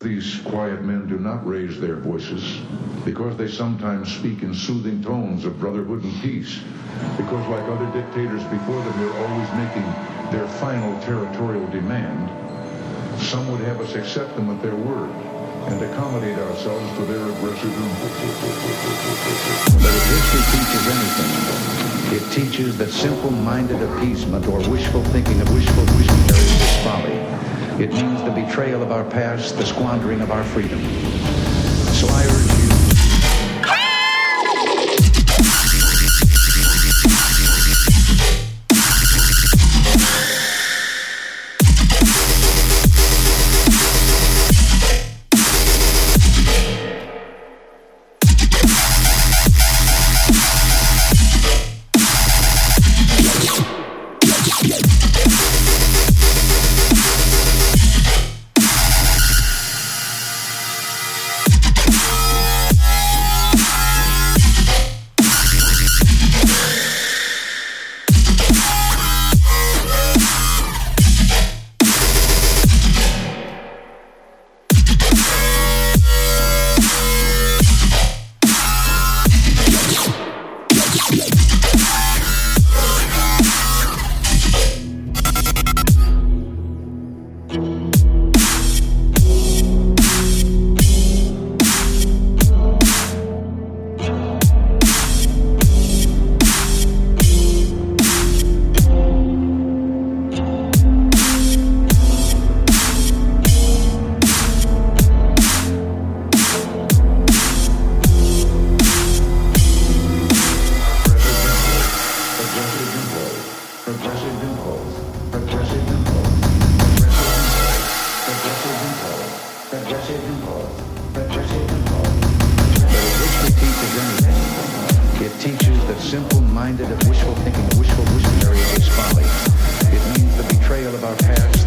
peace, quiet men do not raise their voices, because they sometimes speak in soothing tones of brotherhood and peace, because like other dictators before them, they're always making their final territorial demand. Some would have us accept them at their word and accommodate ourselves to their aggressive impulses. But if history teaches anything, it teaches that simple-minded appeasement or wishful thinking of wishful wishing is folly. It means the betrayal of our past, the squandering of our freedom. So I urge you, simple-minded and wishful thinking, wishful wishing is folly. It means the betrayal of our past,